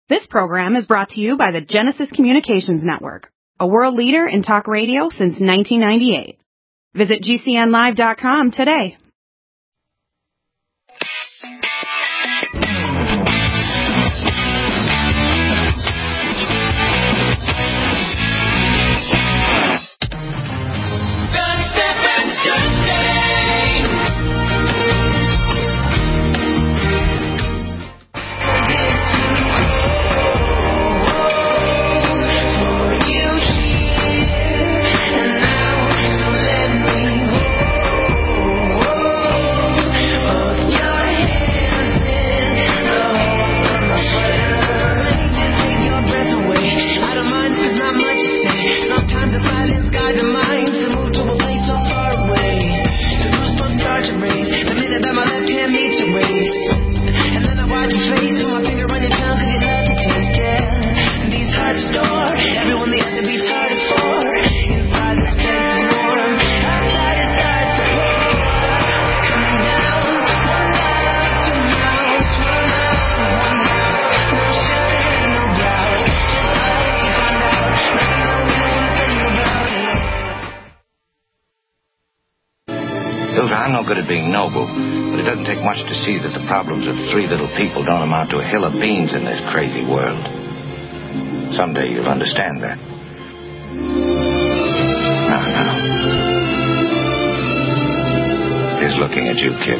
This program is brought to you by the Genesis Communications Network, a world leader in talk radio since 1998. Visit GCNlive.com today. I'm no good at being noble, but it doesn't take much to see that the problems of three little people don't amount to a hill of beans in this crazy world. Someday you'll understand that. Now. He's looking at you, kid.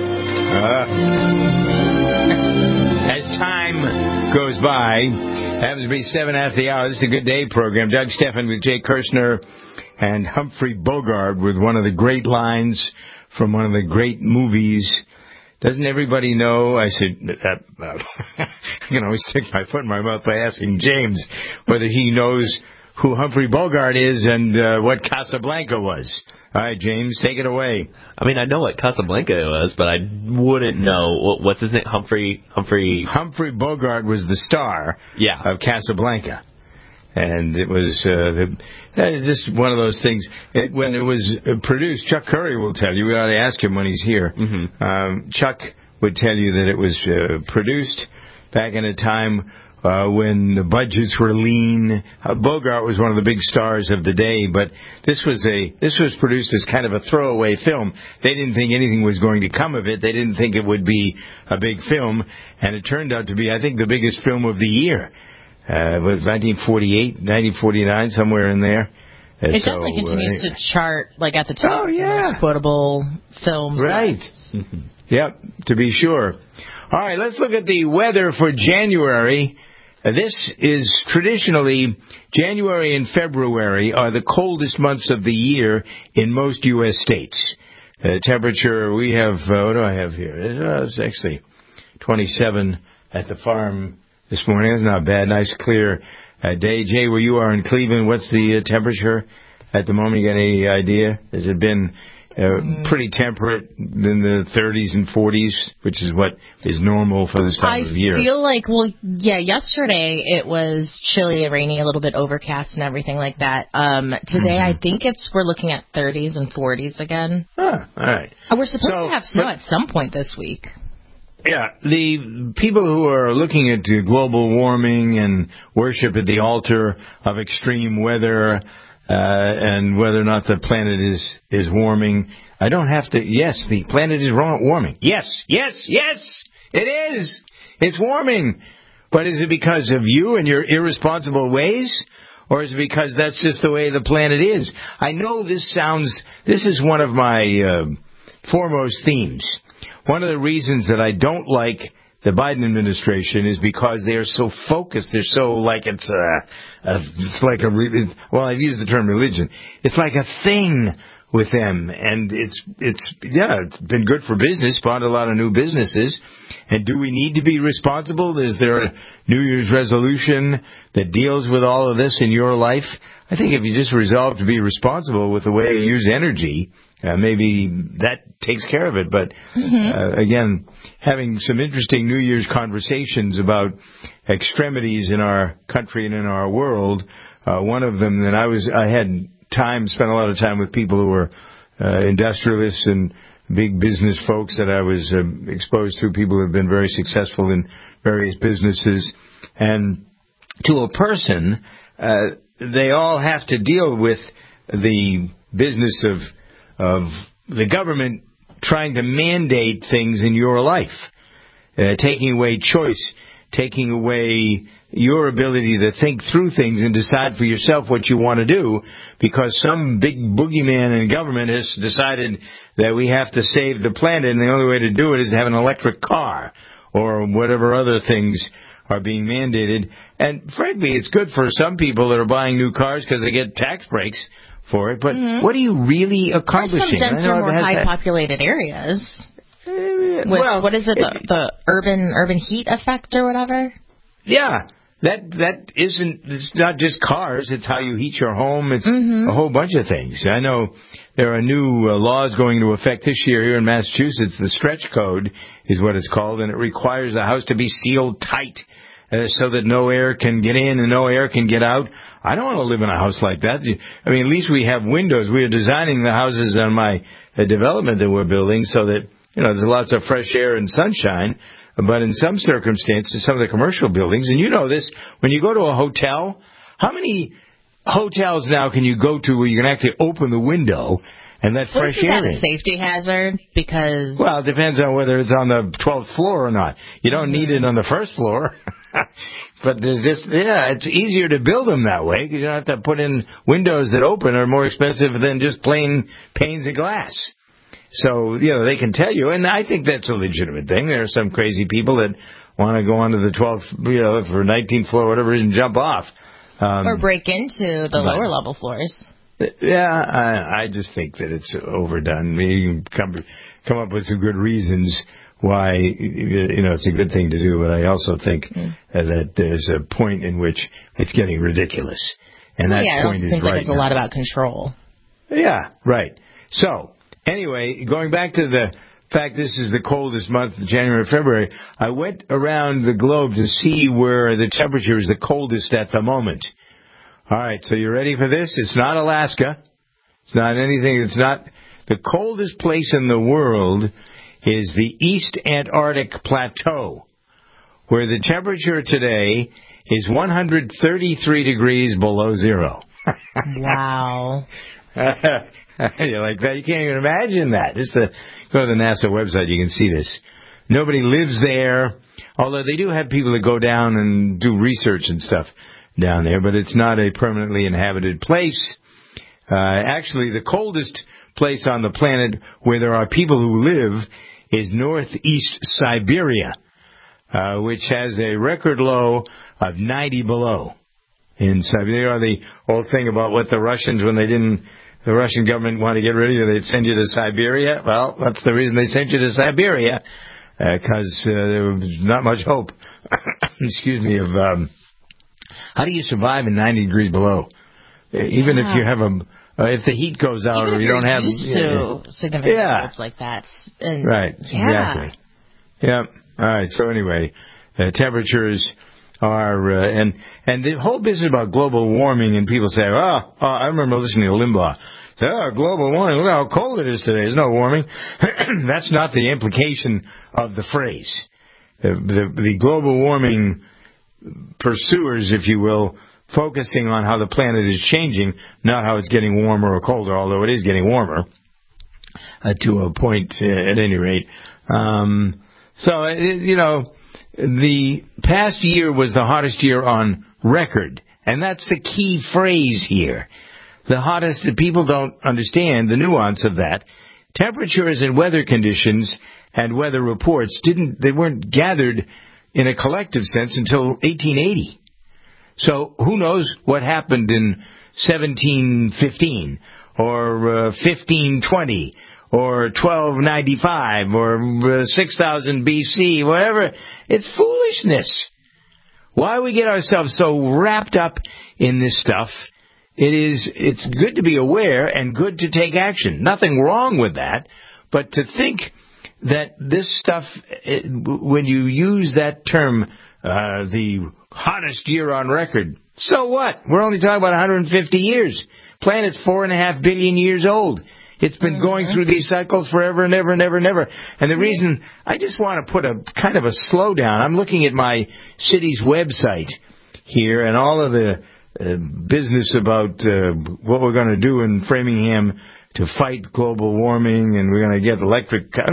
As time goes by, happens to be 7 after the hour. This is the Good Day program. Doug Stephan with Jay Kirshner and Humphrey Bogart with one of the great lines from one of the great movies. Doesn't everybody know? I said, I can always stick my foot in my mouth by asking James whether he knows who Humphrey Bogart is and what Casablanca was. All right, James, take it away. I mean, I know what Casablanca was, but I wouldn't know. What's his name? Humphrey Bogart was the star of Casablanca. And it was just one of those things. When it was produced, Chuck Curry will tell you. We ought to ask him when he's here. Mm-hmm. Chuck would tell you that it was produced back in a time when the budgets were lean. Bogart was one of the big stars of the day, but this was produced as kind of a throwaway film. They didn't think anything was going to come of it. They didn't think it would be a big film, and it turned out to be, I think, the biggest film of the year. It was 1948, 1949, somewhere in there. It definitely continues to chart, like, at the top of most quotable films. Right. Yep, to be sure. All right, let's look at the weather for January. This is traditionally, January and February are the coldest months of the year in most U.S. states. Temperature, we have, what do I have here? It's actually 27 at the farm this morning. That's not bad. Nice, clear day. Jay, where you are in Cleveland, what's the temperature at the moment? You got any idea? Has it been pretty temperate in the 30s and 40s, which is what is normal for this time of year? I feel like, yesterday it was chilly and rainy, a little bit overcast and everything like that. Today I think we're looking at 30s and 40s again. All right. We're supposed to have snow at some point this week. Yeah, the people who are looking at global warming and worship at the altar of extreme weather and whether or not the planet is warming, I don't have to. Yes, the planet is warming. Yes, it is. It's warming. But is it because of you and your irresponsible ways? Or is it because that's just the way the planet is? I know this is one of my foremost themes. One of the reasons that I don't like the Biden administration is because they are so focused. They're so like it's like I've used the term religion. It's like a thing with them, and it's been good for business, spawned a lot of new businesses. And do we need to be responsible? Is there a New Year's resolution that deals with all of this in your life? I think if you just resolve to be responsible with the way you use energy, maybe that takes care of it. But again, having some interesting New Year's conversations about extremities in our country and in our world. One of them that I had spent a lot of time with people who were industrialists and big business folks that I was exposed to, people who have been very successful in various businesses. And to a person, they all have to deal with the business of the government trying to mandate things in your life, taking away choice, taking away your ability to think through things and decide for yourself what you want to do, because some big boogeyman in government has decided that we have to save the planet, and the only way to do it is to have an electric car or whatever other things are being mandated. And frankly, it's good for some people that are buying new cars because they get tax breaks for it, but what are you really accomplishing? For some denser, more high-populated areas. Well, what is it, the urban heat effect or whatever? Yeah. That isn't, it's not just cars, it's how you heat your home, it's a whole bunch of things. I know there are new laws going into effect this year here in Massachusetts. The stretch code is what it's called, and it requires the house to be sealed tight so that no air can get in and no air can get out. I don't want to live in a house like that. I mean, at least we have windows. We are designing the houses on my development that we're building so that, there's lots of fresh air and sunshine. But in some circumstances, some of the commercial buildings, and you know this, when you go to a hotel, how many hotels now can you go to where you can actually open the window and let fresh air in? Isn't that a safety hazard? Because... Well, it depends on whether it's on the 12th floor or not. You don't need it on the first floor. But it's easier to build them that way because you don't have to put in windows that open are more expensive than just plain panes of glass. So, they can tell you, and I think that's a legitimate thing. There are some crazy people that want to go onto the 12th, for 19th floor, whatever, and jump off. Or break into the lower level floors. Yeah, I just think that it's overdone. You can come up with some good reasons why, it's a good thing to do, but I also think that there's a point in which it's getting ridiculous. And that point is right. It seems like it's a lot about control. Yeah, right. So... Anyway, going back to the fact this is the coldest month, January, February, I went around the globe to see where the temperature is the coldest at the moment. All right, so you ready for this? It's not Alaska. It's not anything. It's not. The coldest place in the world is the East Antarctic Plateau, where the temperature today is 133 degrees below zero. Wow. You're like that. You can't even imagine that. Just go to the NASA website. You can see this. Nobody lives there, although they do have people that go down and do research and stuff down there, but it's not a permanently inhabited place. Actually, the coldest place on the planet where there are people who live is northeast Siberia, which has a record low of 90 below. In Siberia, the old thing about what the Russians, when the Russian government wanted to get rid of you, they'd send you to Siberia. Well, that's the reason they sent you to Siberia, because there was not much hope, excuse me, of how do you survive in 90 degrees below? Even if you have if the heat goes out or you don't have... significant colds like that. And, right, exactly. Yeah. All right, so anyway, temperatures... and the whole business about global warming, and people say, I remember listening to Limbaugh. Say, global warming, look how cold it is today. There's no warming. That's not the implication of the phrase. The global warming pursuers, if you will, focusing on how the planet is changing, not how it's getting warmer or colder, although it is getting warmer to a point at any rate. The past year was the hottest year on record, and that's the key phrase here. The hottest, people don't understand the nuance of that. Temperatures and weather conditions and weather reports they weren't gathered in a collective sense until 1880. So who knows what happened in 1715 or 1520 or 1295 or 6000 BC, whatever. It's foolishness. Why we get ourselves so wrapped up in this stuff? It's good to be aware and good to take action. Nothing wrong with that. But to think that this stuff, when you use that term, the hottest year on record, so what? We're only talking about 150 years. Planet's 4.5 billion years old. It's been going through these cycles forever and ever and ever and ever. And the reason, I just want to put a kind of a slowdown. I'm looking at my city's website here and all of the business about what we're going to do in Framingham to fight global warming, and we're going to get electric cars.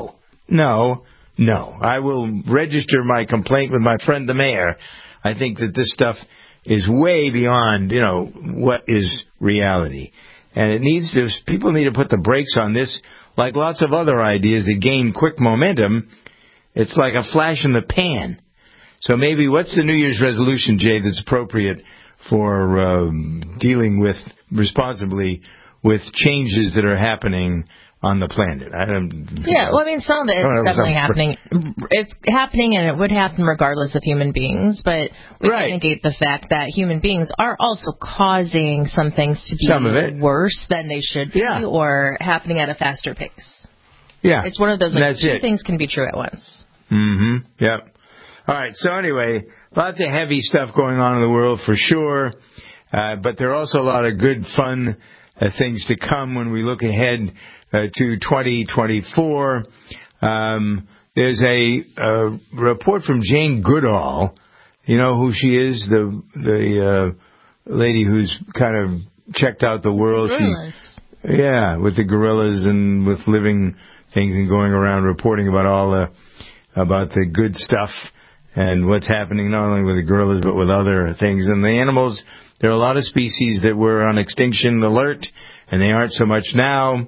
No. I will register my complaint with my friend the mayor. I think that this stuff is way beyond, what is reality. And people need to put the brakes on this, like lots of other ideas that gain quick momentum. It's like a flash in the pan. So maybe what's the New Year's resolution, Jay, that's appropriate for dealing with responsibly with changes that are happening on the planet? Some of it is definitely happening. It's happening, and it would happen regardless of human beings. But we can't negate the fact that human beings are also causing some things to be worse than they should be, or happening at a faster pace. Yeah, it's one of those. Two things can be true at once. Mm-hmm. Yep. All right. So anyway, lots of heavy stuff going on in the world for sure, but there are also a lot of good, fun things to come when we look ahead to 2024. There's a report from Jane Goodall. You know who she is? The lady who's kind of checked out the world. With the gorillas and with living things, and going around reporting about about the good stuff and what's happening not only with the gorillas but with other things. And the animals, there are a lot of species that were on extinction alert, and they aren't so much now.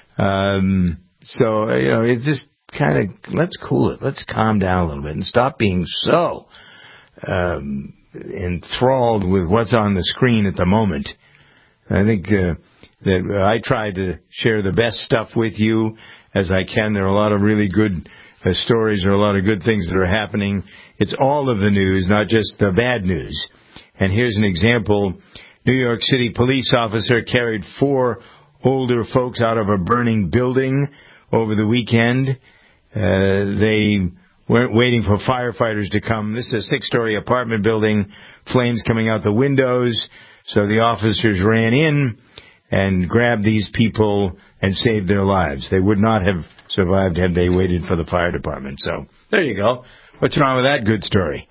It's just kind of, let's cool it. Let's calm down a little bit and stop being so enthralled with what's on the screen at the moment. I think that I try to share the best stuff with you as I can. There are a lot of really good stories. There are a lot of good things that are happening. It's all of the news, not just the bad news. And here's an example. New York City police officer carried 4 older folks out of a burning building over the weekend. They weren't waiting for firefighters to come. This is a 6-story apartment building, flames coming out the windows. So the officers ran in and grabbed these people and saved their lives. They would not have survived had they waited for the fire department. So there you go. What's wrong with that good story?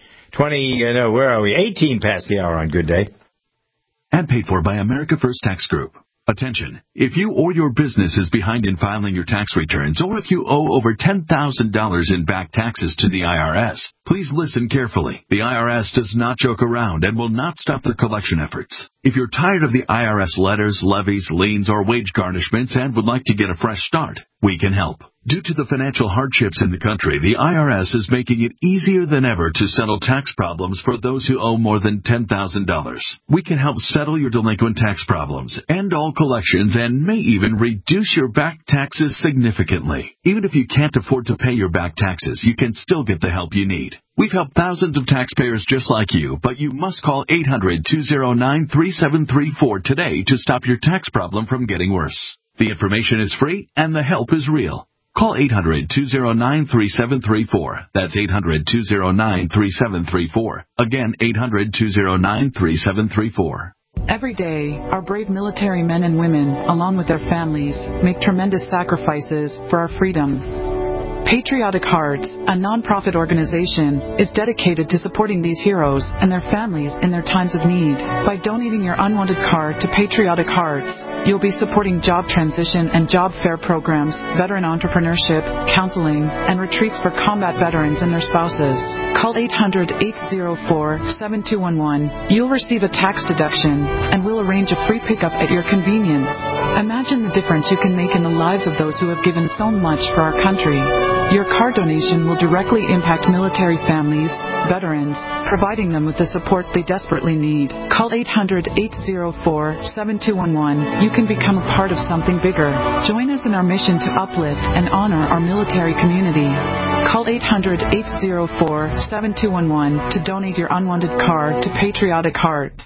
18 past the hour on Good Day. And paid for by America First Tax Group. Attention. If you or your business is behind in filing your tax returns, or if you owe over $10,000 in back taxes to the IRS, please listen carefully. The IRS does not joke around and will not stop their collection efforts. If you're tired of the IRS letters, levies, liens, or wage garnishments and would like to get a fresh start, we can help. Due to the financial hardships in the country, the IRS is making it easier than ever to settle tax problems for those who owe more than $10,000. We can help settle your delinquent tax problems, end all collections, and may even reduce your back taxes significantly. Even if you can't afford to pay your back taxes, you can still get the help you need. We've helped thousands of taxpayers just like you, but you must call 800-209-3734 today to stop your tax problem from getting worse. The information is free and the help is real. Call 800-209-3734. That's 800-209-3734. Again, 800-209-3734. Every day, our brave military men and women, along with their families, make tremendous sacrifices for our freedom. Patriotic Hearts, a non-profit organization, is dedicated to supporting these heroes and their families in their times of need. By donating your unwanted car to Patriotic Hearts, you'll be supporting job transition and job fair programs, veteran entrepreneurship, counseling, and retreats for combat veterans and their spouses. Call 800-804-7211. You'll receive a tax deduction, and we'll arrange a free pickup at your convenience. Imagine the difference you can make in the lives of those who have given so much for our country. Your car donation will directly impact military families, veterans, providing them with the support they desperately need. Call 800-804-7211. You can become a part of something bigger. Join us in our mission to uplift and honor our military community. Call 800-804-7211 to donate your unwanted car to Patriotic Hearts.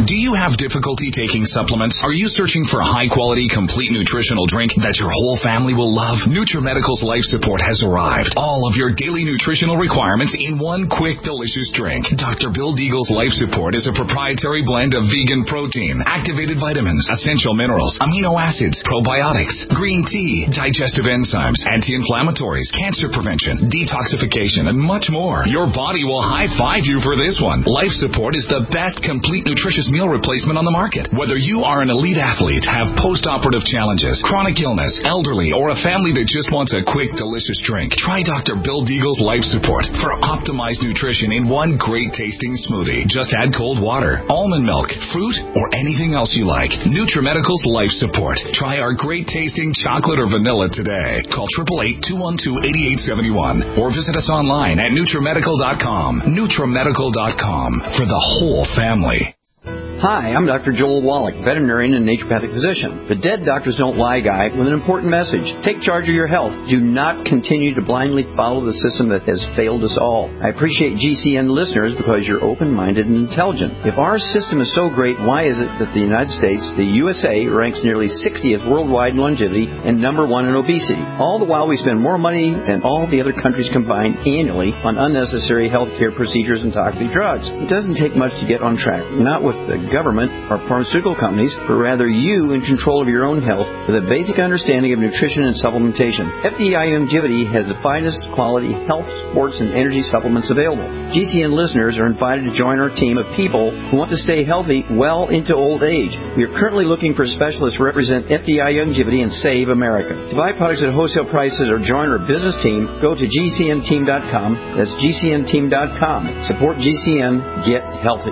Do you have difficulty taking supplements? Are you searching for a high-quality, complete nutritional drink that your whole family will love? NutriMedical's Life Support has arrived. All of your daily nutritional requirements in one quick, delicious drink. Dr. Bill Deagle's Life Support is a proprietary blend of vegan protein, activated vitamins, essential minerals, amino acids, probiotics, green tea, digestive enzymes, anti-inflammatories, cancer prevention, detoxification, and much more. Your body will high-five you for this one. Life Support is the best complete nutritious meal replacement on the market. Whether you are an elite athlete, have post-operative challenges, chronic illness, elderly, or a family that just wants a quick, delicious drink, try Dr. Bill Deagle's Life Support for optimized nutrition in one great-tasting smoothie. Just add cold water, almond milk, fruit, or anything else you like. NutriMedical's Life Support. Try our great-tasting chocolate or vanilla today. Call 888-212-8871 or visit us online at NutriMedical.com. NutriMedical.com for the whole family. Hi, I'm Dr. Joel Wallach, veterinarian and naturopathic physician. The Dead Doctors Don't Lie guy with an important message. Take charge of your health. Do not continue to blindly follow the system that has failed us all. I appreciate GCN listeners because you're open-minded and intelligent. If our system is so great, why is it that the United States, the USA, ranks nearly 60th worldwide in longevity and number 1 in obesity? All the while we spend more money than all the other countries combined annually on unnecessary health care procedures and toxic drugs. It doesn't take much to get on track. Not with the government or pharmaceutical companies, but rather you in control of your own health with a basic understanding of nutrition and supplementation. FDI Longevity has the finest quality health, sports, and energy supplements available. GCN listeners are invited to join our team of people who want to stay healthy well into old age. We are currently looking for specialists to represent FDI Longevity and Save America. To buy products at wholesale prices or join our business team, go to GCNteam.com. That's GCNteam.com. Support GCN. Get healthy.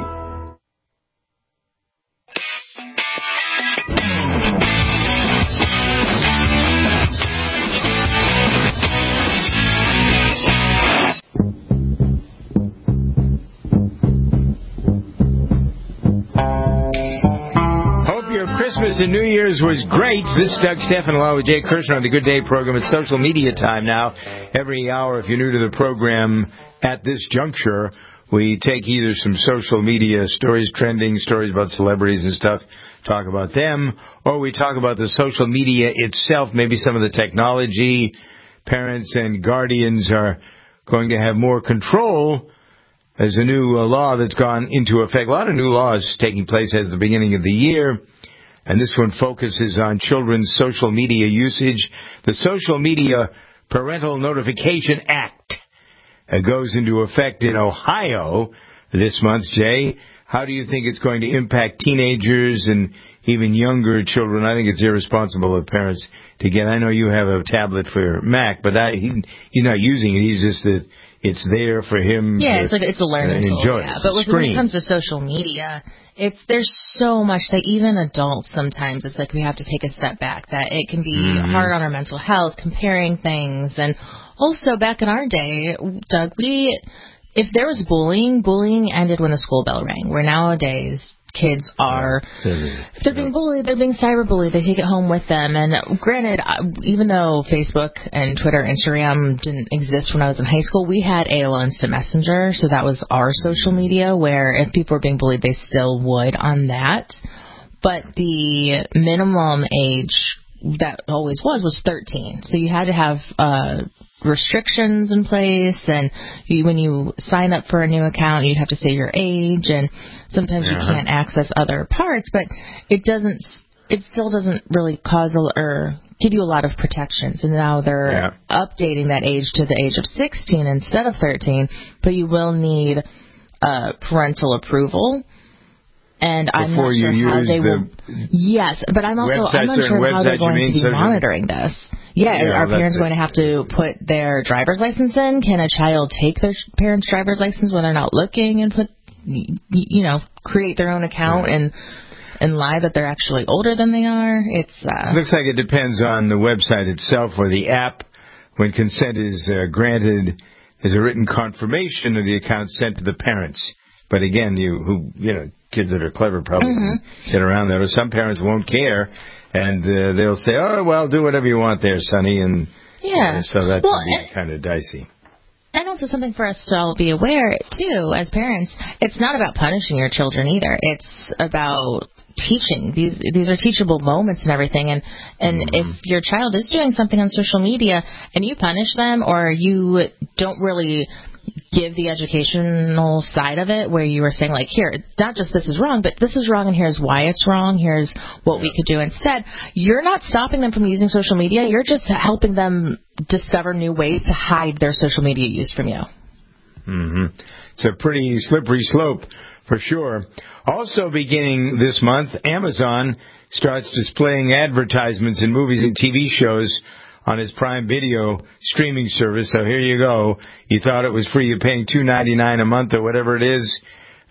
Christmas and New Year's was great. This is Doug Stephan along with Jay Kirshner on the Good Day program. It's social media time now. Every hour, if you're new to the program at this juncture, we take either some social media stories, trending stories about celebrities and stuff, talk about them, or we talk about the social media itself, maybe some of the technology. Parents and guardians are going to have more control. There's a new law that's gone into effect. A lot of new laws taking place at the beginning of the year. And this one focuses on children's social media usage. The Social Media Parental Notification Act goes into effect in Ohio this month. Jay, how do you think it's going to impact teenagers and even younger children? I think it's irresponsible of parents to get. I know you have a tablet for your Mac, but he's not using it. He's just that it's there for him. Yeah, it's a learning tool. Yeah. But when it comes to social media, there's so much that even adults sometimes it's like we have to take a step back. That it can be hard on our mental health, comparing things, and also back in our day, Doug, if there was bullying ended when the school bell rang. Where nowadays kids are, if they're being bullied, they're being cyberbullied. They take it home with them. And granted, even though Facebook and Twitter, Instagram didn't exist when I was in high school, we had AOL Instant Messenger, so that was our social media. Where if people were being bullied, they still would on that. But the minimum age that always was 13. So you had to have restrictions in place, and when you sign up for a new account, you'd have to say your age, and sometimes you can't access other parts, but it still doesn't really cause or give you a lot of protections. And now they're updating that age to the age of 16 instead of 13, but you will need parental approval. And I'm not sure how they will. Yes, but I'm not sure how they're going to be monitoring this. Are parents going to have to put their driver's license in? Can a child take their parents' driver's license when they're not looking and create their own account and lie that they're actually older than they are? It looks like it depends on the website itself or the app. When consent is granted, there's a written confirmation of the account sent to the parents. But again, kids that are clever probably get around that. Or some parents won't care, and they'll say, "Oh, well, do whatever you want there, sonny." And so that can be kind of dicey. And also something for us to all be aware, too, as parents, it's not about punishing your children either. It's about teaching. These are teachable moments and everything. And if your child is doing something on social media and you punish them, or you don't really give the educational side of it, where you were saying, like, here, not just this is wrong, but this is wrong and here's why it's wrong, here's what we could do instead, you're not stopping them from using social media. You're just helping them discover new ways to hide their social media use from you. It's a pretty slippery slope, for sure. Also beginning this month, Amazon starts displaying advertisements in movies and TV shows on its Prime Video streaming service. So here you go. You thought it was free. You're paying $2.99 a month or whatever it is.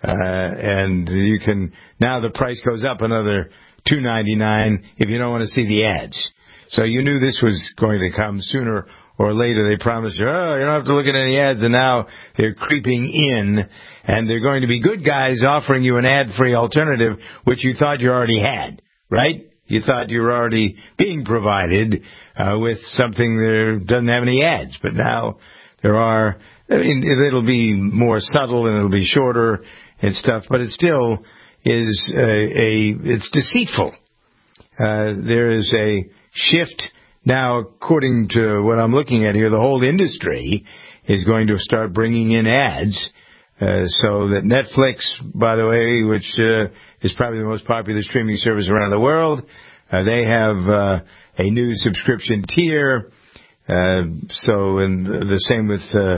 And you can, now the price goes up another $2.99 if you don't want to see the ads. So you knew this was going to come sooner or later. They promised you, you don't have to look at any ads, and now they're creeping in, and they're going to be good guys offering you an ad-free alternative, which you thought you already had, right? You thought you were already being provided with something that doesn't have any ads, but now there are. I mean, it'll be more subtle and it'll be shorter and stuff, but it still is it's deceitful. There is a shift now, according to what I'm looking at here. The whole industry is going to start bringing in ads, so that Netflix, by the way, which is probably the most popular streaming service around the world, they have a new subscription tier. And the same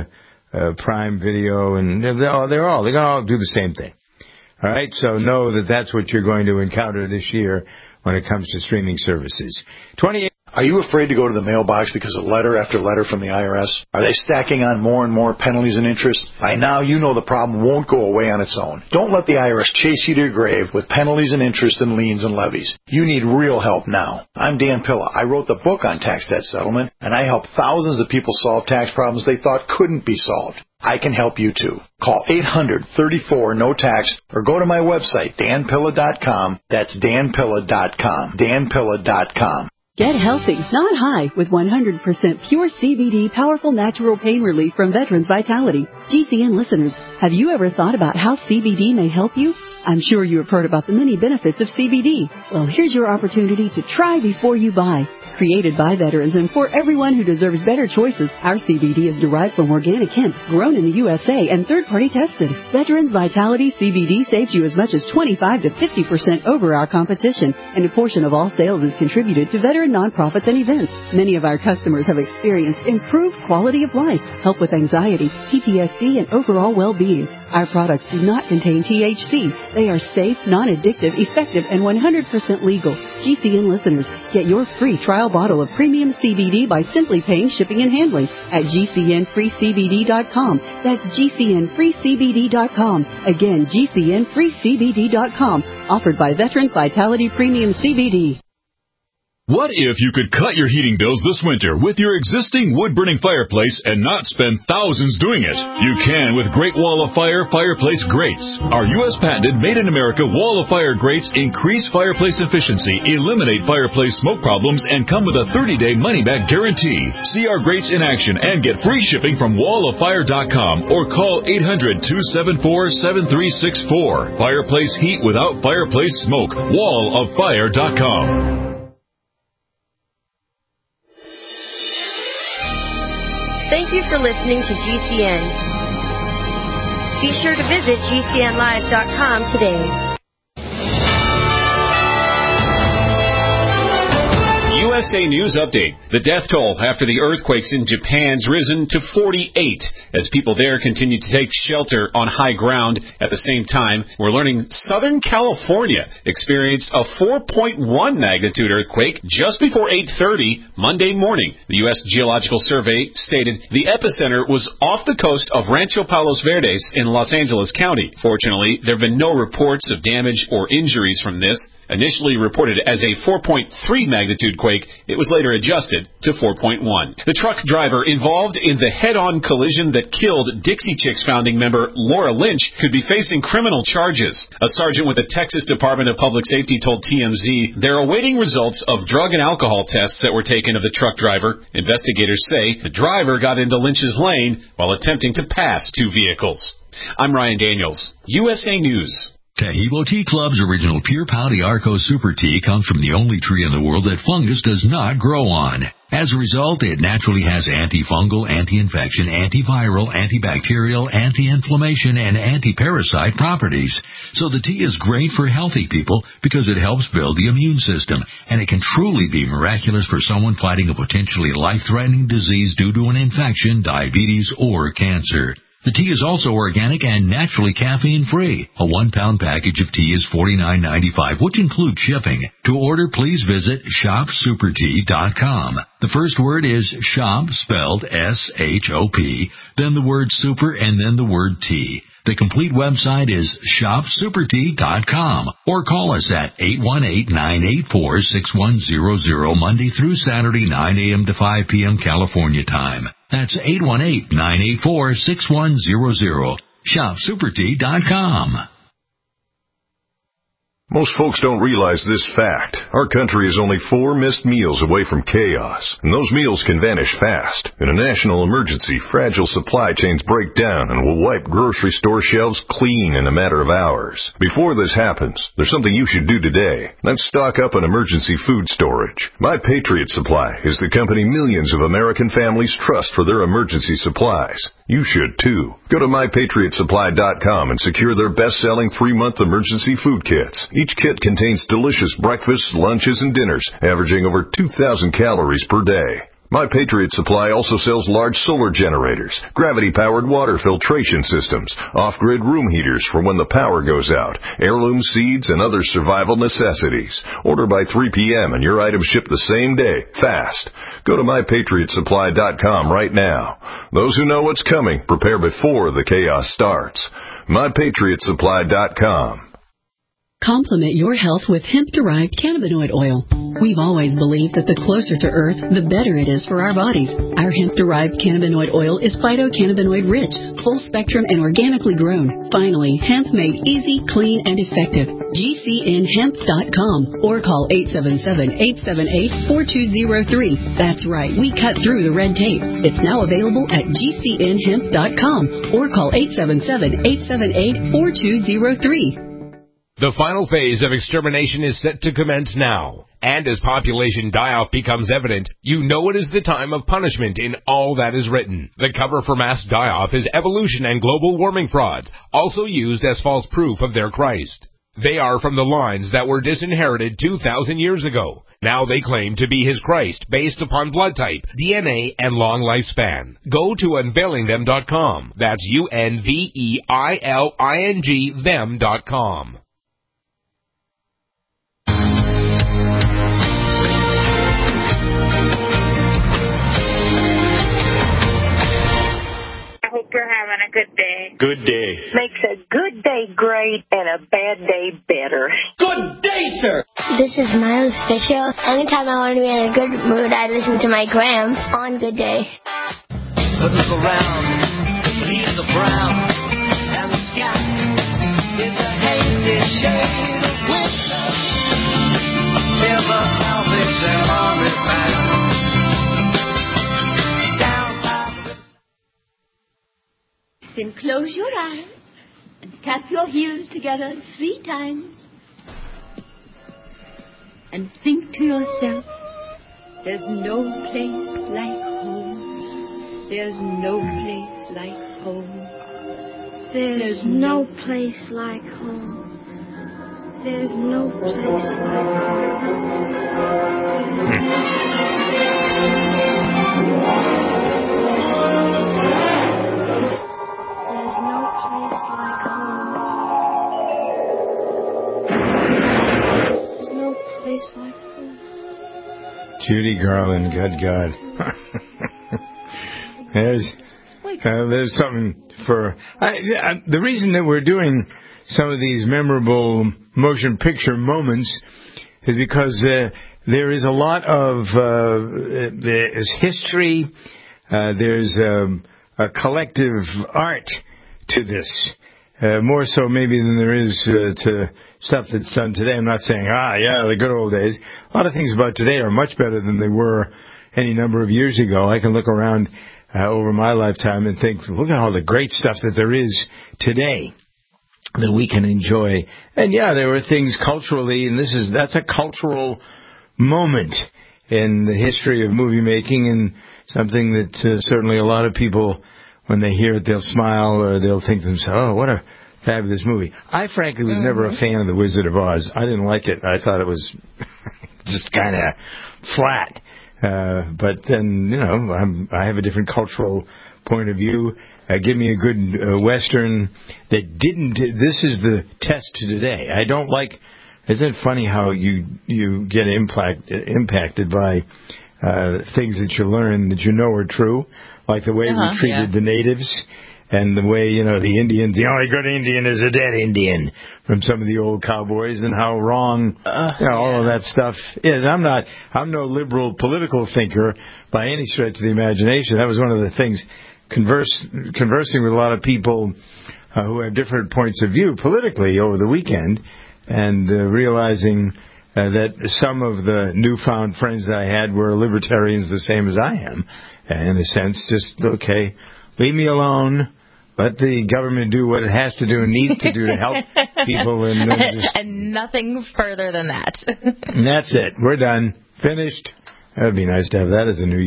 with Prime Video, and they're going to all do the same thing. All right, so know that that's what you're going to encounter this year when it comes to streaming services. Are you afraid to go to the mailbox because of letter after letter from the IRS? Are they stacking on more and more penalties and interest? By now, you know the problem won't go away on its own. Don't let the IRS chase you to your grave with penalties and interest and liens and levies. You need real help now. I'm Dan Pilla. I wrote the book on tax debt settlement, and I help thousands of people solve tax problems they thought couldn't be solved. I can help you too. Call 800-34-NO-TAX or go to my website, danpilla.com. That's danpilla.com. danpilla.com. Get healthy, not high, with 100% pure CBD powerful natural pain relief from Veterans Vitality. GCN listeners, have you ever thought about how CBD may help you? I'm sure you have heard about the many benefits of CBD. Well, here's your opportunity to try before you buy. Created by veterans and for everyone who deserves better choices, our CBD is derived from organic hemp, grown in the USA, and third-party tested. Veterans Vitality CBD saves you as much as 25 to 50% over our competition, and a portion of all sales is contributed to veteran nonprofits and events. Many of our customers have experienced improved quality of life, help with anxiety, PTSD, and overall well-being. Our products do not contain THC. They are safe, non-addictive, effective, and 100% legal. GCN listeners, get your free trial bottle of premium CBD by simply paying shipping and handling at GCNFreeCBD.com. That's GCNFreeCBD.com. Again, GCNFreeCBD.com. Offered by Veterans Vitality Premium CBD. What if you could cut your heating bills this winter with your existing wood-burning fireplace and not spend thousands doing it? You can with Great Wall of Fire fireplace grates. Our U.S. patented made-in-America Wall of Fire grates increase fireplace efficiency, eliminate fireplace smoke problems, and come with a 30-day money-back guarantee. See our grates in action and get free shipping from walloffire.com or call 800-274-7364. Fireplace heat without fireplace smoke. walloffire.com. Thank you for listening to GCN. Be sure to visit GCNlive.com today. USA News Update. The death toll after the earthquakes in Japan's risen to 48 as people there continue to take shelter on high ground. At the same time, we're learning Southern California experienced a 4.1 magnitude earthquake just before 8:30 Monday morning. The U.S. Geological Survey stated the epicenter was off the coast of Rancho Palos Verdes in Los Angeles County. Fortunately, there have been no reports of damage or injuries from this. Initially reported as a 4.3 magnitude quake, it was later adjusted to 4.1. The truck driver involved in the head-on collision that killed Dixie Chicks founding member Laura Lynch could be facing criminal charges. A sergeant with the Texas Department of Public Safety told TMZ they're awaiting results of drug and alcohol tests that were taken of the truck driver. Investigators say the driver got into Lynch's lane while attempting to pass two vehicles. I'm Ryan Daniels, USA News. Taheebo Tea Club's original Pure Pau Arco Super Tea comes from the only tree in the world that fungus does not grow on. As a result, it naturally has antifungal, anti-infection, antiviral, antibacterial, anti-inflammation, and anti-parasite properties. So the tea is great for healthy people because it helps build the immune system, and it can truly be miraculous for someone fighting a potentially life-threatening disease due to an infection, diabetes, or cancer. The tea is also organic and naturally caffeine-free. A 1-pound package of tea is $49.95, which includes shipping. To order, please visit shopsupertea.com. The first word is shop, spelled S-H-O-P, then the word super, and then the word tea. The complete website is shopsupertea.com, or call us at 818-984-6100 Monday through Saturday, 9 a.m. to 5 p.m. California time. That's 818-984-6100. shopsupertea.com. Most folks don't realize this fact. Our country is only 4 missed meals away from chaos, and those meals can vanish fast. In a national emergency, fragile supply chains break down and will wipe grocery store shelves clean in a matter of hours. Before this happens, there's something you should do today. That's stock up on emergency food storage. My Patriot Supply is the company millions of American families trust for their emergency supplies. You should too. Go to mypatriotsupply.com and secure their best-selling 3-month emergency food kits. Each kit contains delicious breakfasts, lunches, and dinners, averaging over 2,000 calories per day. My Patriot Supply also sells large solar generators, gravity-powered water filtration systems, off-grid room heaters for when the power goes out, heirloom seeds, and other survival necessities. Order by 3 p.m. and your items ship the same day, fast. Go to mypatriotsupply.com right now. Those who know what's coming, prepare before the chaos starts. mypatriotsupply.com. Complement your health with hemp-derived cannabinoid oil. We've always believed that the closer to Earth, the better it is for our bodies. Our hemp-derived cannabinoid oil is phytocannabinoid-rich, full-spectrum, and organically grown. Finally, hemp made easy, clean, and effective. GCNhemp.com or call 877-878-4203. That's right, we cut through the red tape. It's now available at GCNhemp.com or call 877-878-4203. The final phase of extermination is set to commence now. And as population die-off becomes evident, you know it is the time of punishment in all that is written. The cover for mass die-off is evolution and global warming frauds, also used as false proof of their Christ. They are from the lines that were disinherited 2,000 years ago. Now they claim to be his Christ based upon blood type, DNA, and long lifespan. Go to unveilingthem.com. That's UNVEILING them.com. I hope you're having a good day. Good day. Makes a good day great and a bad day better. Good day, sir. This is Miles Fisher. Anytime I want to be in a good mood, I listen to my Grams on Good Day. Look around, leaves are brown, and the sky is a hazy shade of winter. There's a Salvation Army band. Then close your eyes and tap your heels together 3 times and think to yourself, there's no place like home. There's no place like home. There's no place like home. There's no place like Judy Garland, good God. There's something for... the reason that we're doing some of these memorable motion picture moments is because there is a lot of there's history, there's a collective art to this, more so maybe than there is to stuff that's done today. I'm not saying, the good old days. A lot of things about today are much better than they were any number of years ago. I can look around over my lifetime and think, look at all the great stuff that there is today that we can enjoy. And there were things culturally, and that's a cultural moment in the history of movie making, and something that certainly a lot of people, when they hear it, they'll smile or they'll think to themselves, oh, what a fabulous movie. I frankly was never a fan of The Wizard of Oz. I didn't like it. I thought it was just kind of flat. But then, I have a different cultural point of view. Give me a good Western that didn't. This is the test to today. I don't like. Isn't it funny how you get impacted by things that you learn that you know are true, like the way we treated the natives. And the way, the Indians, the only good Indian is a dead Indian from some of the old cowboys, and how wrong, all of that stuff is. I'm no liberal political thinker by any stretch of the imagination. That was one of the things, conversing with a lot of people who have different points of view politically over the weekend, and realizing that some of the newfound friends that I had were libertarians the same as I am, in a sense, just, okay, leave me alone. Let the government do what it has to do and needs to do to help people. And nothing further than that. And that's it. We're done. Finished. That would be nice to have that as a New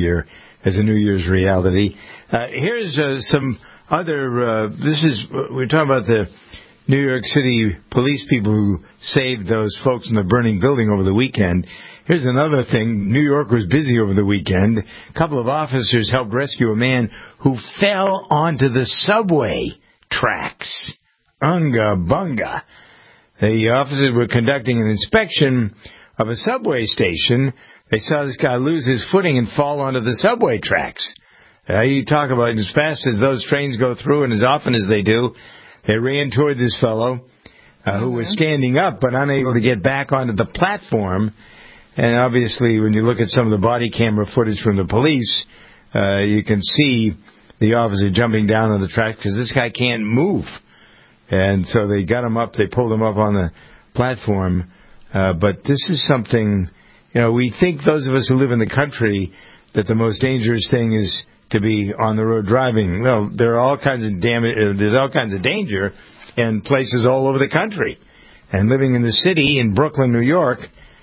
Year's reality. Here's some other, we're talking about the New York City police people who saved those folks in the burning building over the weekend. Here's another thing. New York was busy over the weekend. A couple of officers helped rescue a man who fell onto the subway tracks. Unga bunga. The officers were conducting an inspection of a subway station. They saw this guy lose his footing and fall onto the subway tracks. You talk about as fast as those trains go through and as often as they do, they ran toward this fellow who was standing up but unable to get back onto the platform. And obviously, when you look at some of the body camera footage from the police, you can see the officer jumping down on the track because this guy can't move. And so they got him up, they pulled him up on the platform. But this is something, we think, those of us who live in the country, that the most dangerous thing is to be on the road driving. Well, there are all kinds of there's all kinds of danger in places all over the country. And living in the city, in Brooklyn, New York,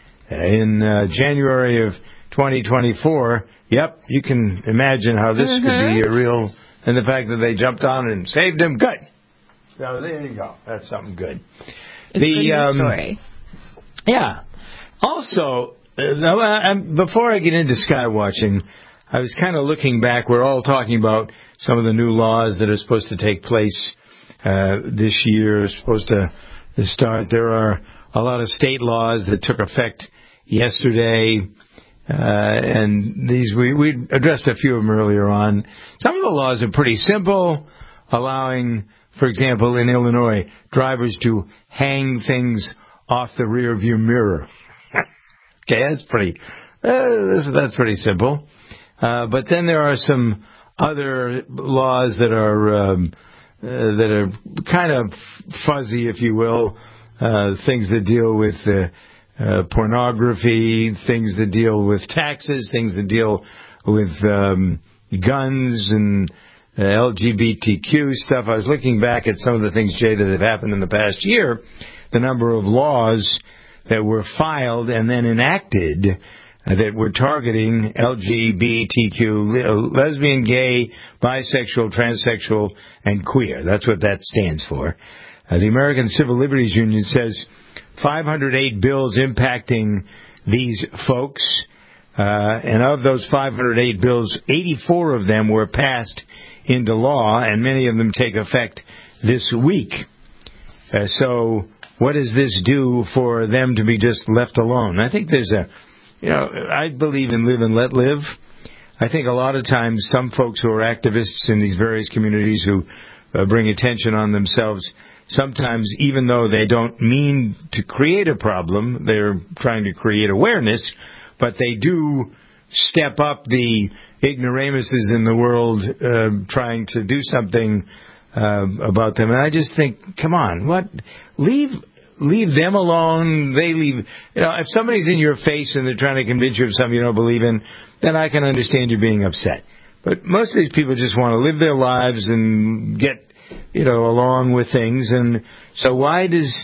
in January of 2024, you can imagine how this could be a real, and the fact that they jumped on and saved him, good. So there you go. That's something good. It's a good story. Yeah. Also, before I get into skywatching, I was kind of looking back. We're all talking about some of the new laws that are supposed to take place this year, supposed to start. There are a lot of state laws that took effect yesterday, and these we addressed a few of them earlier on. Some of the laws are pretty simple, allowing, for example, in Illinois, drivers to hang things off the rear view mirror. Okay, that's pretty simple. But then there are some other laws that are kind of fuzzy, if you will. Things that deal with pornography, things that deal with taxes, things that deal with guns and LGBTQ stuff. I was looking back at some of the things, Jay, that have happened in the past year, the number of laws that were filed and then enacted that were targeting LGBTQ, lesbian, gay, bisexual, transsexual, and queer. That's what that stands for. The American Civil Liberties Union says 508 bills impacting these folks, and of those 508 bills, 84 of them were passed into law, and many of them take effect this week. So what does this do for them to be just left alone? I think there's I believe in live and let live. I think a lot of times some folks who are activists in these various communities who bring attention on themselves sometimes, even though they don't mean to create a problem, they're trying to create awareness, but they do step up the ignoramuses in the world trying to do something about them. And I just think, come on, what? Leave them alone. They leave. If somebody's in your face and they're trying to convince you of something you don't believe in, then I can understand you being upset. But most of these people just want to live their lives and get, along with things. And so why does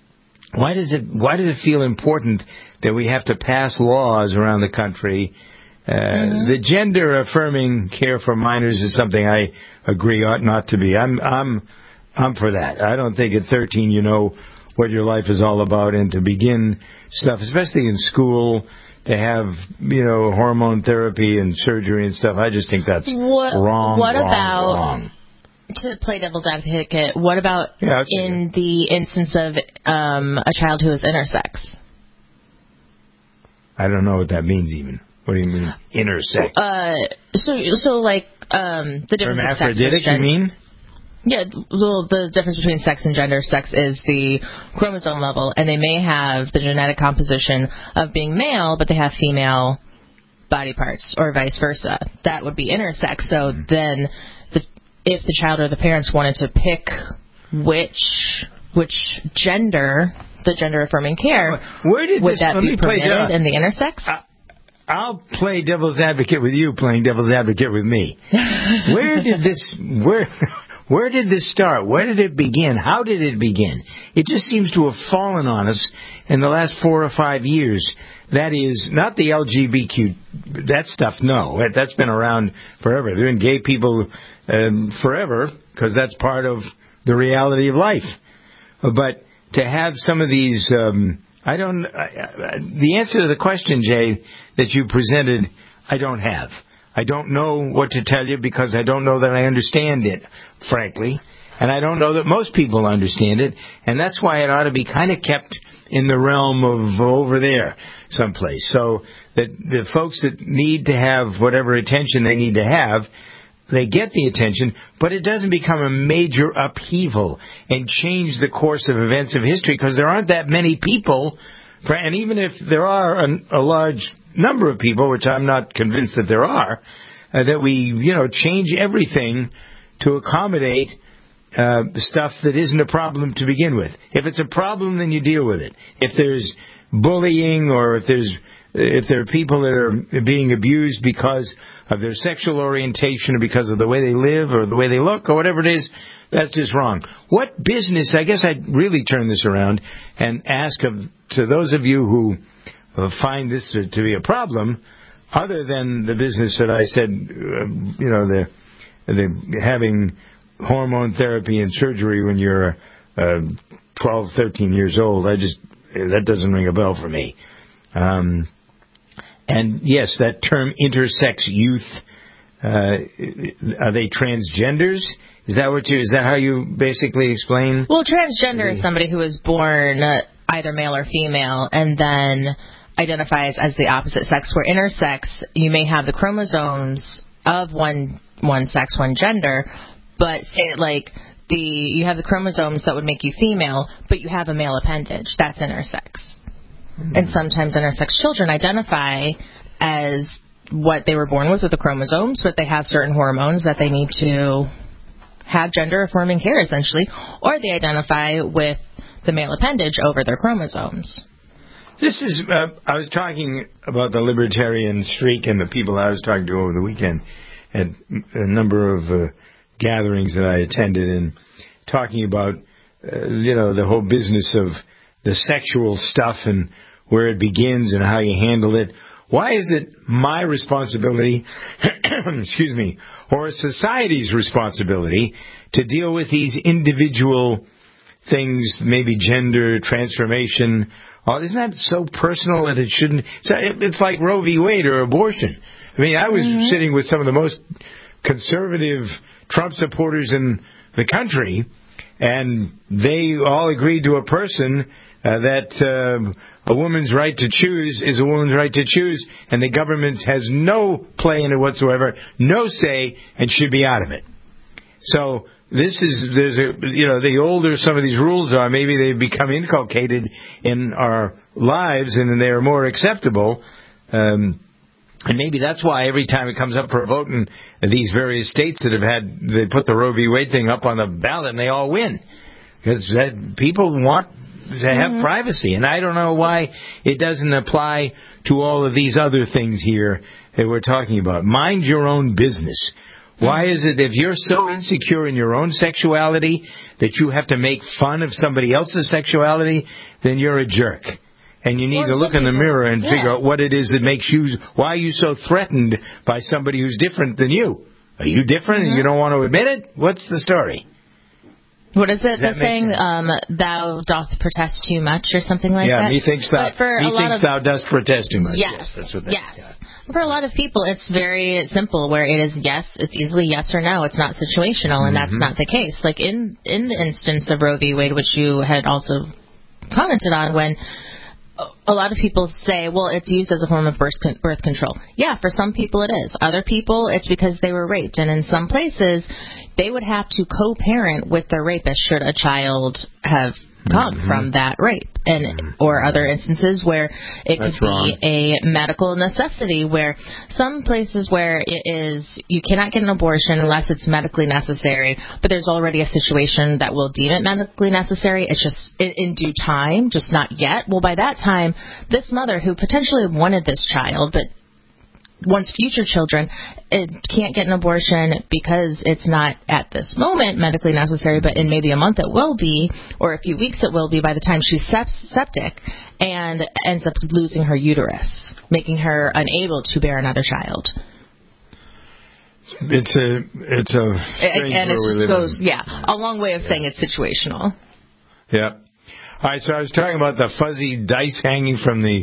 it feel important that we have to pass laws around the country? The gender affirming care for minors is something I agree ought not to be. I'm for that. I don't think at 13 you know what your life is all about, and to begin stuff, especially in school, to have, hormone therapy and surgery and stuff. I just think that's wrong. To play devil's advocate, what about in the instance of a child who is intersex? I don't know what that means even. What do you mean, intersex? So the difference of sex. Hermaphroditic, you mean? Yeah, well, the difference between sex and gender. Sex is the chromosome level, and they may have the genetic composition of being male, but they have female body parts, or vice versa. That would be intersex. So then, if the child or the parents wanted to pick which gender, the gender-affirming care, would that be permitted in the intersex? I'll play devil's advocate with you, playing devil's advocate with me. Where did this start? Where did it begin? How did it begin? It just seems to have fallen on us in the last 4 or 5 years. That is, not the LGBTQ, that stuff, no. That's been around forever. There have been gay people forever, because that's part of the reality of life. But to have some of these, the answer to the question, Jay, that you presented, I don't have. I don't know what to tell you because I don't know that I understand it, frankly. And I don't know that most people understand it. And that's why it ought to be kind of kept in the realm of over there someplace. So that the folks that need to have whatever attention they need to have, they get the attention, but it doesn't become a major upheaval and change the course of events of history, because there aren't that many people, and even if there are a large number of people, which I'm not convinced that there are, that we, change everything to accommodate stuff that isn't a problem to begin with. If it's a problem, then you deal with it. If there's bullying, or if there are people that are being abused because of their sexual orientation or because of the way they live or the way they look or whatever it is, that's just wrong. What business, I guess I'd really turn this around and ask to those of you who find this to be a problem, other than the business that I said, the having hormone therapy and surgery when you're 12, 13 years old, that doesn't ring a bell for me. And yes, that term intersex youth, are they transgenders? Is that how you basically explain? Well, transgender is somebody who is born either male or female and then identifies as the opposite sex. Where intersex, you may have the chromosomes of one sex, one gender, but you have the chromosomes that would make you female, but you have a male appendage. That's intersex. And sometimes intersex children identify as what they were born with the chromosomes, but they have certain hormones that they need to have gender-affirming care, essentially, or they identify with the male appendage over their chromosomes. This is, I was talking about the libertarian streak and the people I was talking to over the weekend at a number of gatherings that I attended, and talking about, the whole business of the sexual stuff and where it begins and how you handle it. Why is it my responsibility, excuse me, or a society's responsibility to deal with these individual things, maybe gender, transformation? Isn't that so personal that it shouldn't? It's like Roe v. Wade or abortion. I mean, I was sitting with some of the most conservative Trump supporters in the country, and they all agreed to a person that a woman's right to choose is a woman's right to choose, and the government has no play in it whatsoever, no say, and should be out of it. So the older some of these rules are, maybe they become inculcated in our lives and they're more acceptable. And maybe that's why every time it comes up for a vote in these various states that they put the Roe v. Wade thing up on the ballot and they all win. Because people want to have privacy. And I don't know why it doesn't apply to all of these other things here that we're talking about. Mind your own business. Why is it if you're so insecure in your own sexuality that you have to make fun of somebody else's sexuality, then you're a jerk. And you need to look in the mirror and figure out what it is that makes you, why are you so threatened by somebody who's different than you? Are you different and you don't want to admit it? What's the story? What is it? The saying, thou doth protest too much or something like that? Yeah, methinks thou dost protest too much. Yes, that's what that is. For a lot of people, it's very simple, where it is yes, it's easily yes or no. It's not situational, and that's not the case. Like in the instance of Roe v. Wade, which you had also commented on, when a lot of people say, well, it's used as a form of birth control. Yeah, for some people it is. Other people, it's because they were raped. And in some places, they would have to co-parent with their rapist should a child have come from that rape. And or other instances where it could be a medical necessity, where some places where it is you cannot get an abortion unless it's medically necessary, but there's already a situation that will deem it medically necessary. It's just in due time, just not yet. Well, by that time, this mother who potentially wanted this child but wants future children, it can't get an abortion because it's not at this moment medically necessary, but in maybe a month it will be, or a few weeks it will be by the time she's septic, and ends up losing her uterus, making her unable to bear another child. It's a strange and it world just goes, a long way of saying it's situational. Yeah. All right, so I was talking about the fuzzy dice hanging from the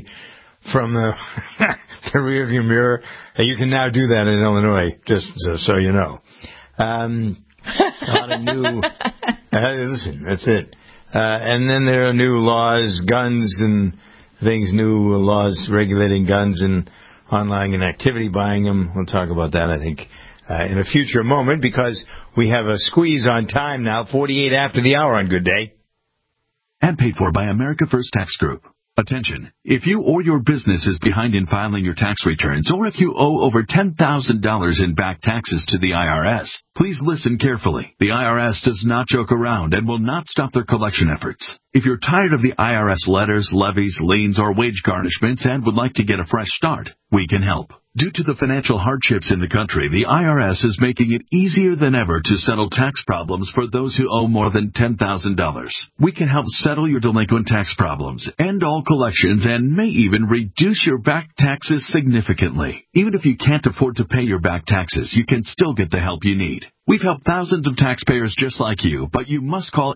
the rear of your mirror. You can now do that in Illinois, just so you know. A lot of new... listen, that's it. And then there are new laws, guns and things, new laws regulating guns and online and activity buying them. We'll talk about that, I think, in a future moment, because we have a squeeze on time now, 48 after the hour on Good Day. And paid for by America First Tax Group. Attention, if you or your business is behind in filing your tax returns, or if you owe over $10,000 in back taxes to the IRS, please listen carefully. The IRS does not joke around and will not stop their collection efforts. If you're tired of the IRS letters, levies, liens, or wage garnishments and would like to get a fresh start, we can help. Due to the financial hardships in the country, the IRS is making it easier than ever to settle tax problems for those who owe more than $10,000. We can help settle your delinquent tax problems, end all collections, and may even reduce your back taxes significantly. Even if you can't afford to pay your back taxes, you can still get the help you need. We've helped thousands of taxpayers just like you, but you must call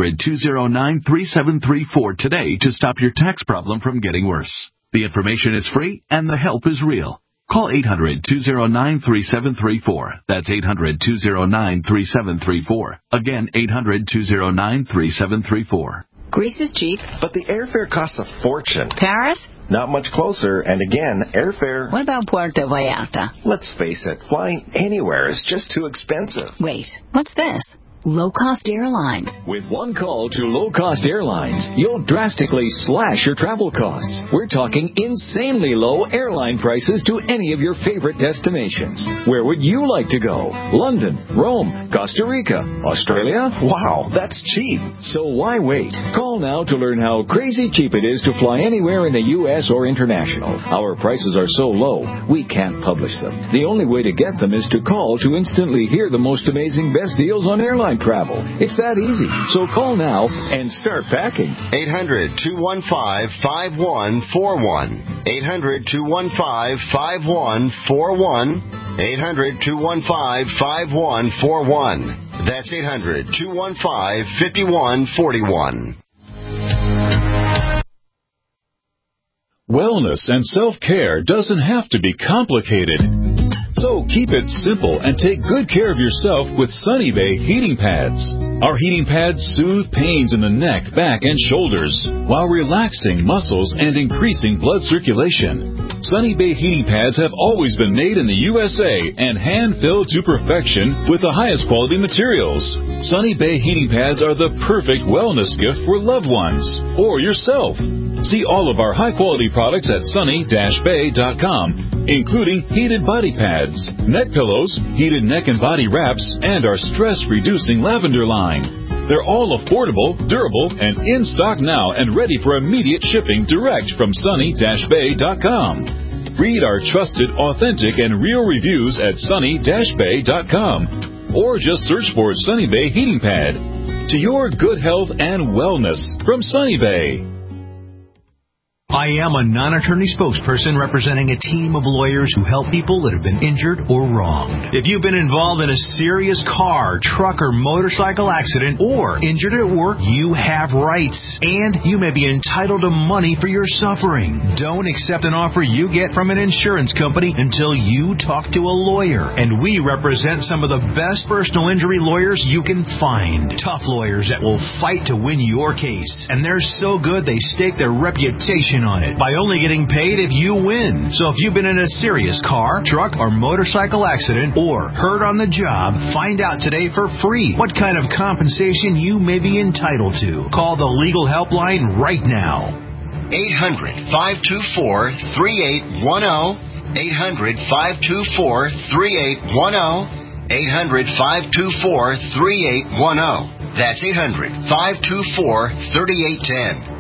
800-209-3734 today to stop your tax problem from getting worse. The information is free and the help is real. Call 800-209-3734. That's 800-209-3734. Again, 800-209-3734. Greece is cheap. But the airfare costs a fortune. Paris? Not much closer, and again, airfare... What about Puerto Vallarta? Let's face it, flying anywhere is just too expensive. Wait, what's this? Low-cost airlines. With one call to low-cost airlines, you'll drastically slash your travel costs. We're talking insanely low airline prices to any of your favorite destinations. Where would you like to go? London, Rome, Costa Rica, Australia? Wow, that's cheap. So why wait? Call now to learn how crazy cheap it is to fly anywhere in the U.S. or international. Our prices are so low, we can't publish them. The only way to get them is to call to instantly hear the most amazing best deals on airline travel. It's that easy. So call now and start packing. 800-215-5141. 800-215-5141. 800-215-5141. That's 800-215-5141. Wellness and self-care doesn't have to be complicated. So keep it simple and take good care of yourself with Sunny Bay heating pads. Our heating pads soothe pains in the neck, back, and shoulders while relaxing muscles and increasing blood circulation. Sunny Bay heating pads have always been made in the USA and hand-filled to perfection with the highest quality materials. Sunny Bay heating pads are the perfect wellness gift for loved ones or yourself. See all of our high-quality products at sunny-bay.com, including heated body pads, neck pillows, heated neck and body wraps, and our stress-reducing lavender line. They're all affordable, durable, and in stock now and ready for immediate shipping direct from sunny-bay.com. Read our trusted, authentic, and real reviews at sunny-bay.com or just search for Sunny Bay Heating Pad. To your good health and wellness from Sunny Bay. I am a non-attorney spokesperson representing a team of lawyers who help people that have been injured or wronged. If you've been involved in a serious car, truck, or motorcycle accident or injured at work, you have rights, and you may be entitled to money for your suffering. Don't accept an offer you get from an insurance company until you talk to a lawyer, and we represent some of the best personal injury lawyers you can find. Tough lawyers that will fight to win your case, and they're so good they stake their reputation on it by only getting paid if you win. So if you've been in a serious car, truck, or motorcycle accident or hurt on the job, find out today for free what kind of compensation you may be entitled to. Call the legal helpline right now. 800-524-3810. 800-524-3810. 800-524-3810. That's 800-524-3810.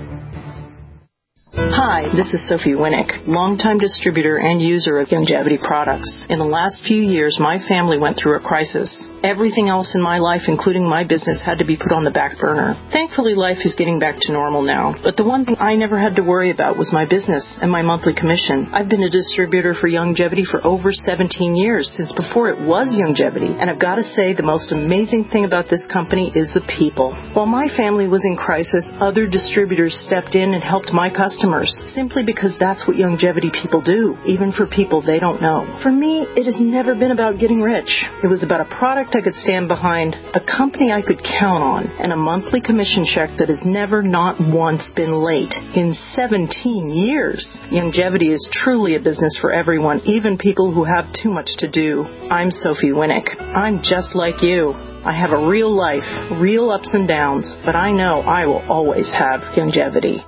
Hi, this is Sophie Winnick, longtime distributor and user of Youngevity products. In the last few years, my family went through a crisis. Everything else in my life, including my business, had to be put on the back burner. Thankfully, life is getting back to normal now. But the one thing I never had to worry about was my business and my monthly commission. I've been a distributor for Youngevity for over 17 years, since before it was Youngevity. And I've got to say, the most amazing thing about this company is the people. While my family was in crisis, other distributors stepped in and helped my customers, simply because that's what Youngevity people do, even for people they don't know. For me, it has never been about getting rich. It was about a product I could stand behind, a company I could count on, and a monthly commission check that has never, not once, been late in 17 years. Youngevity is truly a business for everyone, even people who have too much to do. I'm Sophie Winnick. I'm just like you. I have a real life, real ups and downs, but I know I will always have Youngevity.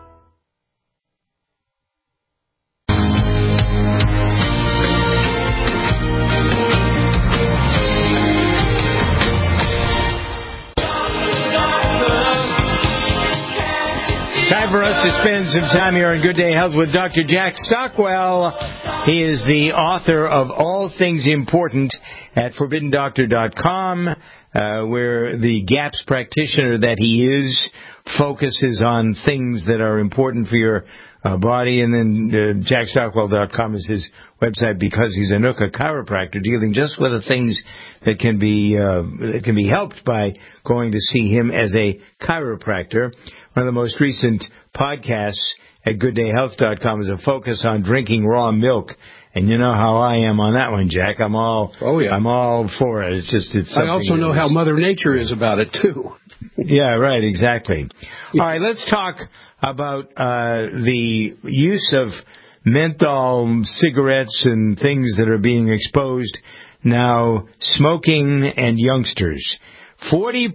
Time for us to spend some time here on Good Day Health with Dr. Jack Stockwell. He is the author of All Things Important at ForbiddenDoctor.com, where the GAPS practitioner that he is focuses on things that are important for your body. And then JackStockwell.com is his website because he's a Nooka chiropractor dealing just with the things that can be helped by going to see him as a chiropractor. One of the most recent podcasts at GoodDayHealth.com is a focus on drinking raw milk. And you know how I am on that one, Jack. I'm all for it. It's I also know how Mother Nature is about it, too. Yeah, right, exactly. All right, let's talk about the use of menthol cigarettes and things that are being exposed now, smoking and youngsters. 40%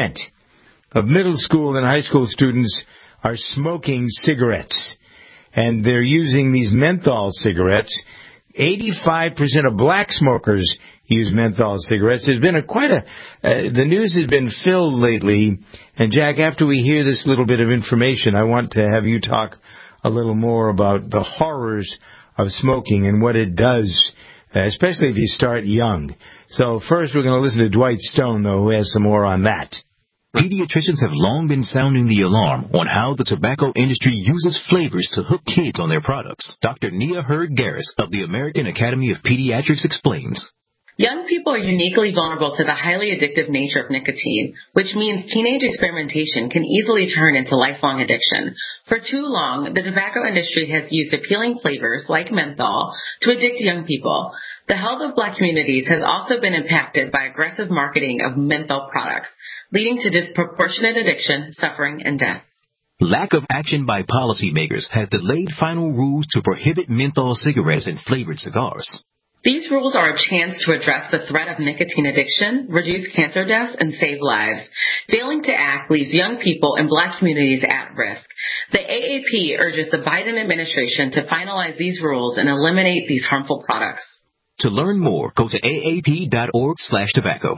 of middle school and high school students are smoking cigarettes, and they're using these menthol cigarettes. 85% of black smokers use menthol cigarettes. There's been the news has been filled lately. And Jack, after we hear this little bit of information, I want to have you talk a little more about the horrors of smoking and what it does, especially if you start young. So first we're going to listen to Dwight Stone, though, who has some more on that. Pediatricians have long been sounding the alarm on how the tobacco industry uses flavors to hook kids on their products. Dr. Nia Hurd-Garris of the American Academy of Pediatrics explains. Young people are uniquely vulnerable to the highly addictive nature of nicotine, which means teenage experimentation can easily turn into lifelong addiction. For too long, the tobacco industry has used appealing flavors like menthol to addict young people. The health of Black communities has also been impacted by aggressive marketing of menthol products, leading to disproportionate addiction, suffering, and death. Lack of action by policymakers has delayed final rules to prohibit menthol cigarettes and flavored cigars. These rules are a chance to address the threat of nicotine addiction, reduce cancer deaths, and save lives. Failing to act leaves young people and Black communities at risk. The AAP urges the Biden administration to finalize these rules and eliminate these harmful products. To learn more, go to aap.org/tobacco.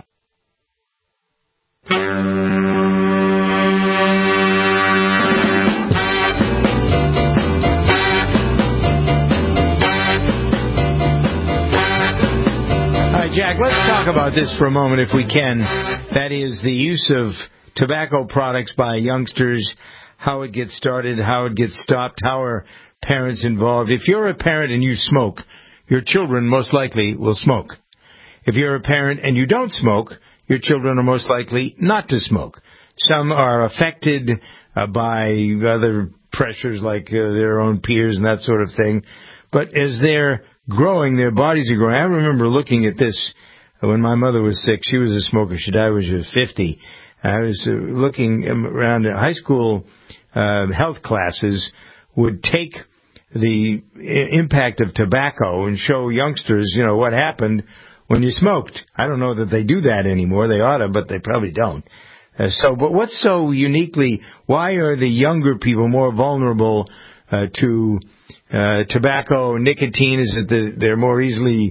Jack, let's talk about this for a moment if we can. That is the use of tobacco products by youngsters, how it gets started, how it gets stopped, how are parents involved. If you're a parent and you smoke, your children most likely will smoke. If you're a parent and you don't smoke, your children are most likely not to smoke. Some are affected by other pressures like their own peers and that sort of thing. But as they're growing, their bodies are growing. I remember looking at this when my mother was sick. She was a smoker. She died when she was 50. I was looking around at high school health classes would take the impact of tobacco and show youngsters, what happened when you smoked. I don't know that they do that anymore. They ought to, but they probably don't. But what's so uniquely, why are the younger people more vulnerable to tobacco, nicotine? Is it that they're more easily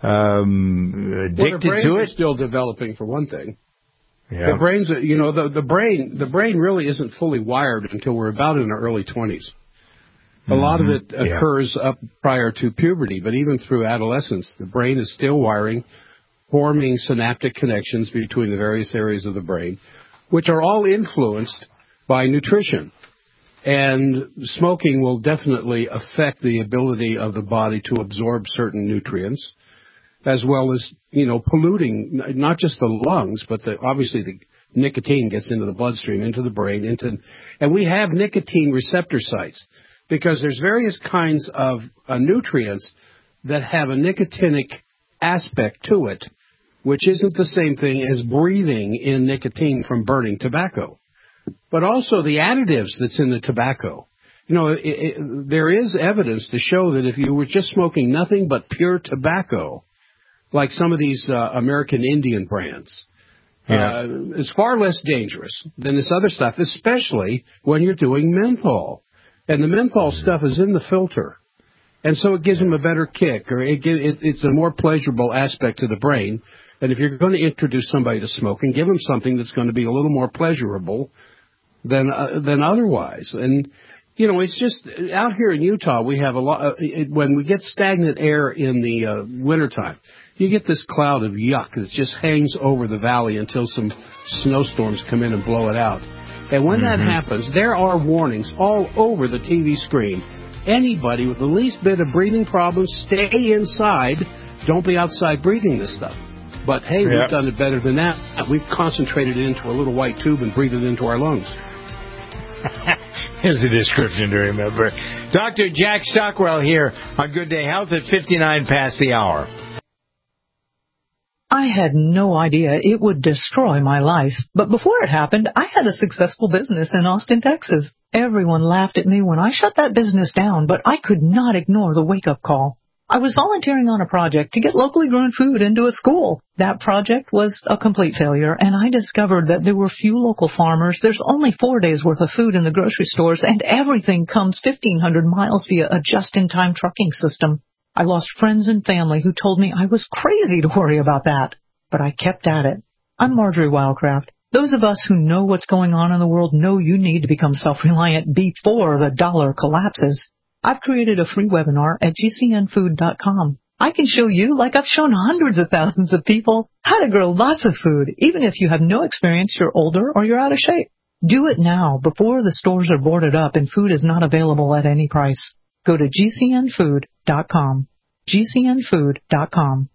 addicted to it? Is still developing, for one thing. Yeah. The brain's, the brain really isn't fully wired until we're about in our early 20s. A lot of it occurs up prior to puberty, but even through adolescence, the brain is still wiring, forming synaptic connections between the various areas of the brain, which are all influenced by nutrition. And smoking will definitely affect the ability of the body to absorb certain nutrients, as well as, polluting not just the lungs, but obviously the nicotine gets into the bloodstream, into the brain, and we have nicotine receptor sites because there's various kinds of nutrients that have a nicotinic aspect to it, which isn't the same thing as breathing in nicotine from burning tobacco. But also the additives that's in the tobacco. There is evidence to show that if you were just smoking nothing but pure tobacco, like some of these American Indian brands, it's far less dangerous than this other stuff, especially when you're doing menthol. And the menthol stuff is in the filter. And so it gives them a better kick, or it's a more pleasurable aspect to the brain. And if you're going to introduce somebody to smoking, give them something that's going to be a little more pleasurable than otherwise. And, it's just out here in Utah, we have a lot, when we get stagnant air in the wintertime, you get this cloud of yuck that just hangs over the valley until some snowstorms come in and blow it out. And when that happens, there are warnings all over the TV screen. Anybody with the least bit of breathing problems, stay inside. Don't be outside breathing this stuff. But, hey, we've done it better than that. We've concentrated it into a little white tube and breathed it into our lungs. Here's the description to remember. Dr. Jack Stockwell here on Good Day Health at 59 past the hour. I had no idea it would destroy my life. But before it happened, I had a successful business in Austin, Texas. Everyone laughed at me when I shut that business down, but I could not ignore the wake-up call. I was volunteering on a project to get locally grown food into a school. That project was a complete failure, and I discovered that there were few local farmers. There's only 4 days' worth of food in the grocery stores, and everything comes 1,500 miles via a just-in-time trucking system. I lost friends and family who told me I was crazy to worry about that, but I kept at it. I'm Marjorie Wildcraft. Those of us who know what's going on in the world know you need to become self-reliant before the dollar collapses. I've created a free webinar at gcnfood.com. I can show you, like I've shown hundreds of thousands of people, how to grow lots of food, even if you have no experience, you're older, or you're out of shape. Do it now, before the stores are boarded up and food is not available at any price. Go to gcnfood.com. gcnfood.com.